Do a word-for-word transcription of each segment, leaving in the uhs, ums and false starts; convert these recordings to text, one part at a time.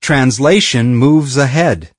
Translation moves ahead.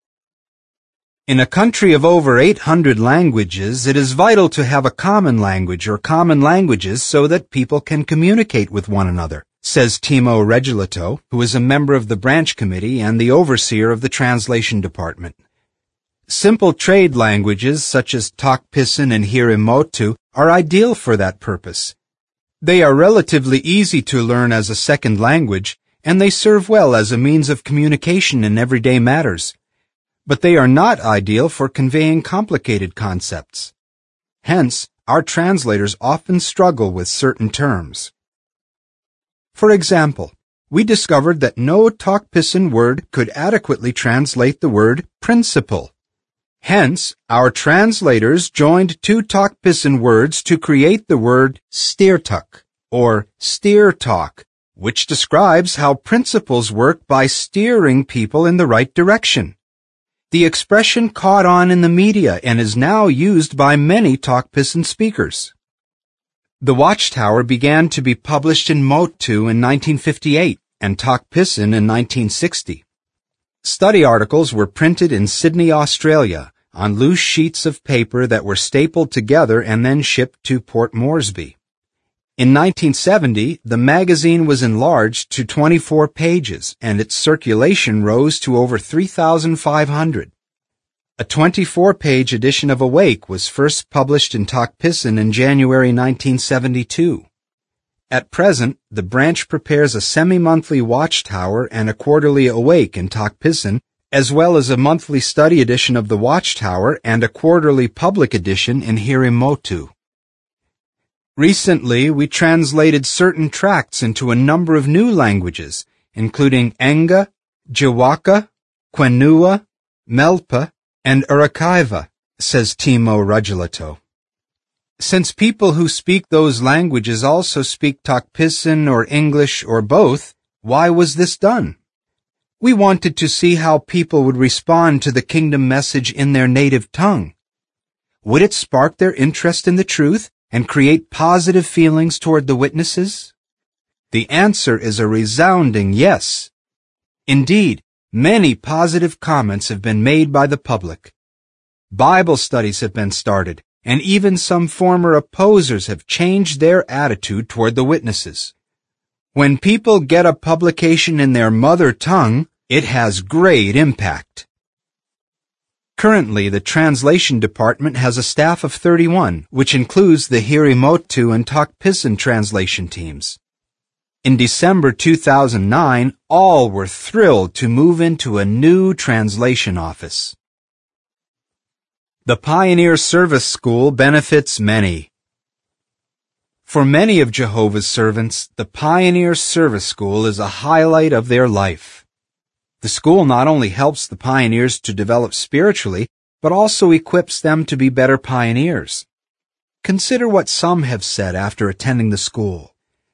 In a country of over eight hundred languages, it is vital to have a common language or common languages so that people can communicate with one another, says Timo Regilito, who is a member of the branch committee and the overseer of the translation department. Simple trade languages such as Takpisin and Hirimotu are ideal for that purpose. They are relatively easy to learn as a second language, and they serve well as a means of communication in everyday matters. But they are not ideal for conveying complicated concepts. Hence, our translators often struggle with certain terms. For example, we discovered that no Takpisin word could adequately translate the word principle. Hence, our translators joined two Takpisin words to create the word steertuck, or steer talk, which describes how principles work by steering people in the right direction. The expression caught on in the media and is now used by many Takpisin speakers. The Watchtower began to be published in Motu in nineteen fifty-eight and Takpisin in nineteen sixty. Study articles were printed in Sydney, Australia, on loose sheets of paper that were stapled together and then shipped to Port Moresby. In nineteen seventy, the magazine was enlarged to twenty-four pages, and its circulation rose to over three thousand five hundred. A twenty-four page edition of Awake was first published in Takpisin in January nineteen seventy-two. At present, the branch prepares a semi-monthly Watchtower and a quarterly Awake in Takpisin, as well as a monthly study edition of the Watchtower and a quarterly public edition in Hirimotu. Recently, we translated certain tracts into a number of new languages, including Enga, Jawaka, Quenua, Melpa, and Urukaiva, says Timo Regilito. Since people who speak those languages also speak Takpisin or English or both, why was this done? We wanted to see how people would respond to the kingdom message in their native tongue. Would it spark their interest in the truth and create positive feelings toward the witnesses? The answer is a resounding yes. Indeed, many positive comments have been made by the public. Bible studies have been started, and even some former opposers have changed their attitude toward the witnesses. When people get a publication in their mother tongue, it has great impact. Currently, the translation department has a staff of thirty-one, which includes the Hirimotu and Takpisin translation teams. In December two thousand nine, all were thrilled to move into a new translation office. The Pioneer Service School benefits many. For many of Jehovah's servants, the Pioneer Service School is a highlight of their life. The school not only helps the pioneers to develop spiritually, but also equips them to be better pioneers. Consider what some have said after attending the school.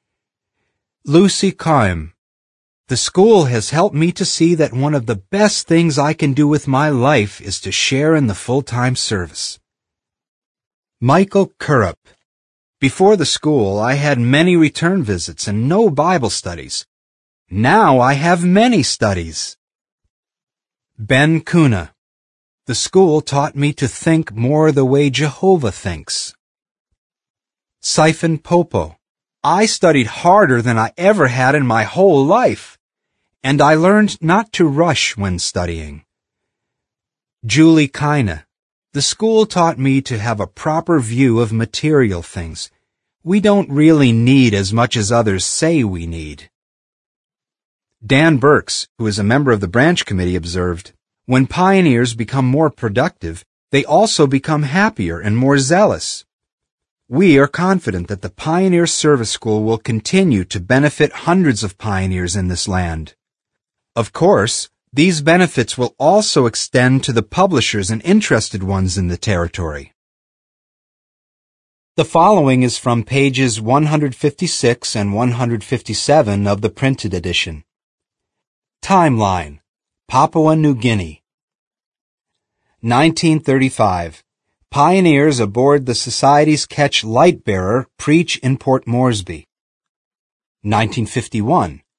Lucy Kaim: the school has helped me to see that one of the best things I can do with my life is to share in the full-time service. Michael Kurup: before the school, I had many return visits and no Bible studies. Now I have many studies. Ben Kuna: the school taught me to think more the way Jehovah thinks. Siphon Popo: I studied harder than I ever had in my whole life, and I learned not to rush when studying. Julie Kaina: the school taught me to have a proper view of material things. We don't really need as much as others say we need. Dan Burks, who is a member of the branch committee, observed, when pioneers become more productive, they also become happier and more zealous. We are confident that the Pioneer Service School will continue to benefit hundreds of pioneers in this land. Of course, these benefits will also extend to the publishers and interested ones in the territory. The following is from pages one hundred fifty-six and one hundred fifty-seven of the printed edition. Timeline: Papua New Guinea. nineteen thirty-five. Pioneers aboard the Society's Ketch Lightbearer preach in Port Moresby. nineteen fifty-one.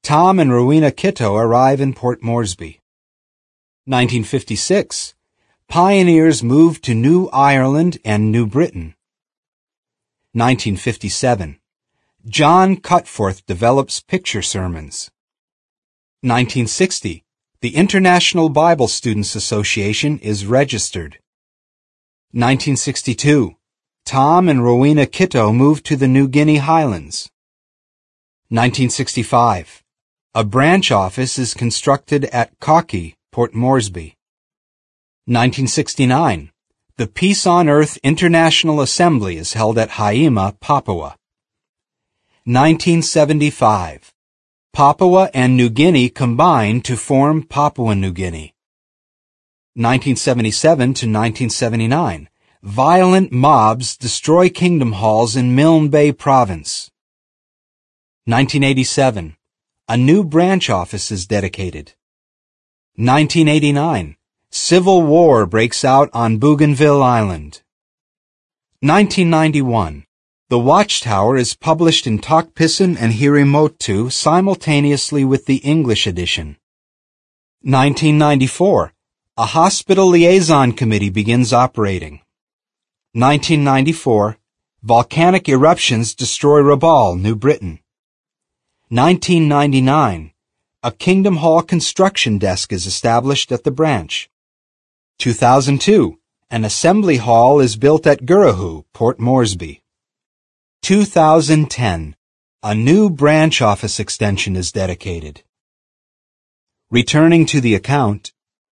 Tom and Rowena Kitto arrive in Port Moresby. nineteen fifty-six. Pioneers move to New Ireland and New Britain. nineteen fifty-seven. John Cutforth develops picture sermons. nineteen sixty. The International Bible Students Association is registered. nineteen sixty-two. Tom and Rowena Kitto move to the New Guinea Highlands. nineteen sixty-five. A branch office is constructed at Cocky, Port Moresby. nineteen sixty-nine. The Peace on Earth International Assembly is held at Haima, Papua. nineteen seventy-five. Papua and New Guinea combine to form Papua New Guinea. nineteen seventy-seven to nineteen seventy-nine. Violent mobs destroy kingdom halls in Milne Bay Province. nineteen eighty-seven. A new branch office is dedicated. nineteen eighty-nine. Civil war breaks out on Bougainville Island. nineteen ninety-one. The Watchtower is published in Tokpisin and Hirimotu simultaneously with the English edition. nineteen ninety-four. A hospital liaison committee begins operating. nineteen ninety-four. Volcanic eruptions destroy Rabaul, New Britain. nineteen ninety-nine. A Kingdom Hall construction desk is established at the branch. two thousand two. An assembly hall is built at Gurahoo, Port Moresby. two thousand ten. A new branch office extension is dedicated. Returning to the account.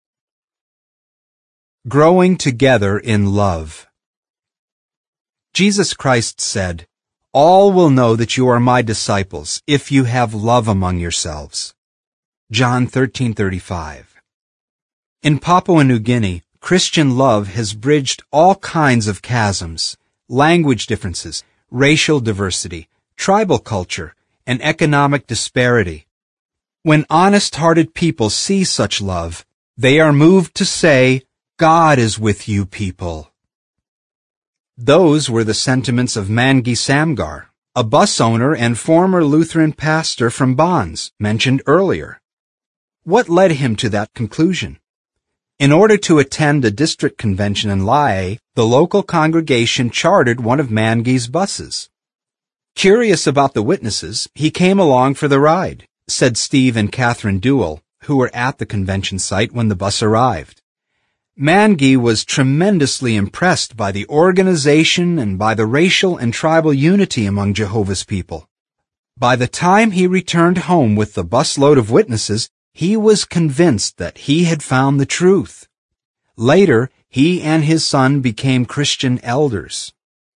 Growing together in love. Jesus Christ said, "All will know that you are my disciples if you have love among yourselves." John thirteen thirty-five. In Papua New Guinea, Christian love has bridged all kinds of chasms, language differences, racial diversity, tribal culture, and economic disparity. When honest-hearted people see such love, they are moved to say, "God is with you people." Those were the sentiments of Mangi Samgar, a bus owner and former Lutheran pastor from Bonds, mentioned earlier. What led him to that conclusion? In order to attend a district convention in Lae, the local congregation chartered one of Mangi's buses. Curious about the witnesses, he came along for the ride, said Steve and Catherine Duell, who were at the convention site when the bus arrived. Mangi was tremendously impressed by the organization and by the racial and tribal unity among Jehovah's people. By the time he returned home with the busload of witnesses, he was convinced that he had found the truth. Later, he and his son became Christian elders.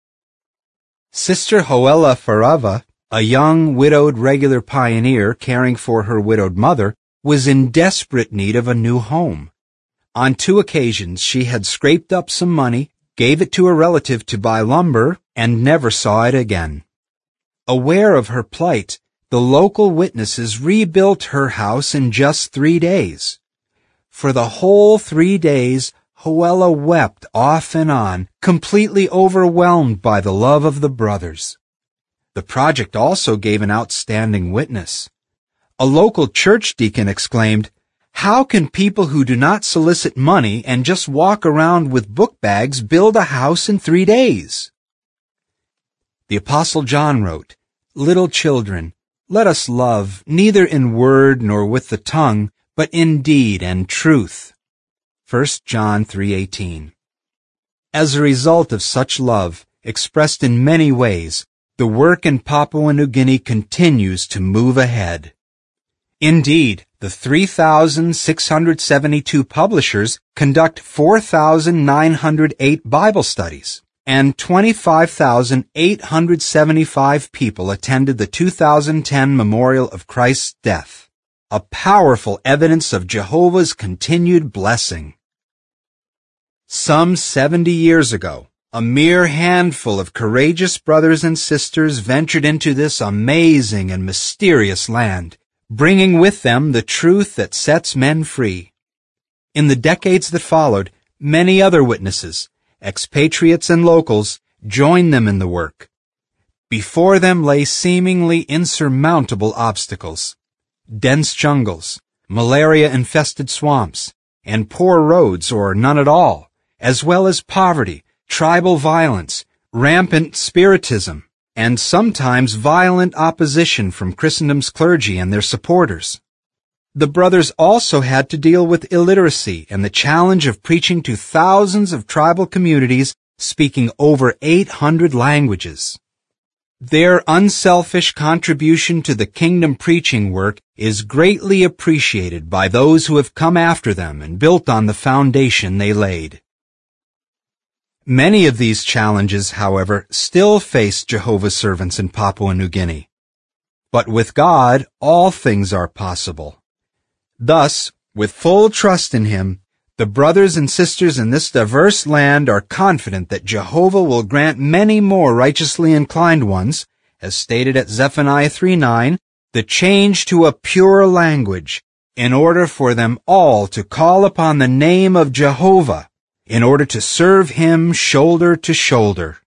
Sister Hoela Farava, a young, widowed regular pioneer caring for her widowed mother, was in desperate need of a new home. On two occasions, she had scraped up some money, gave it to a relative to buy lumber, and never saw it again. Aware of her plight, the local witnesses rebuilt her house in just three days. For the whole three days, Hoela wept off and on, completely overwhelmed by the love of the brothers. The project also gave an outstanding witness. A local church deacon exclaimed, "How can people who do not solicit money and just walk around with book bags build a house in three days?" The Apostle John wrote, "Little children, let us love neither in word nor with the tongue, but in deed and truth." First John three eighteen. As a result of such love, expressed in many ways, the work in Papua New Guinea continues to move ahead. Indeed, the three thousand six hundred seventy-two publishers conduct four thousand nine hundred eight Bible studies, and twenty-five thousand eight hundred seventy-five people attended the two thousand ten Memorial of Christ's Death, a powerful evidence of Jehovah's continued blessing. Some seventy years ago, a mere handful of courageous brothers and sisters ventured into this amazing and mysterious land, bringing with them the truth that sets men free. In the decades that followed, many other witnesses, expatriates and locals, joined them in the work. Before them lay seemingly insurmountable obstacles. dense jungles, malaria-infested swamps, and poor roads or none at all, as well as poverty, tribal violence, rampant spiritism, and sometimes violent opposition from Christendom's clergy and their supporters. The brothers also had to deal with illiteracy and the challenge of preaching to thousands of tribal communities speaking over eight hundred languages. Their unselfish contribution to the kingdom preaching work is greatly appreciated by those who have come after them and built on the foundation they laid. Many of these challenges, however, still face Jehovah's servants in Papua New Guinea. But with God, all things are possible. Thus, with full trust in Him, the brothers and sisters in this diverse land are confident that Jehovah will grant many more righteously inclined ones, as stated at Zephaniah three nine, the change to a pure language, in order for them all to call upon the name of Jehovah, in order to serve Him shoulder to shoulder.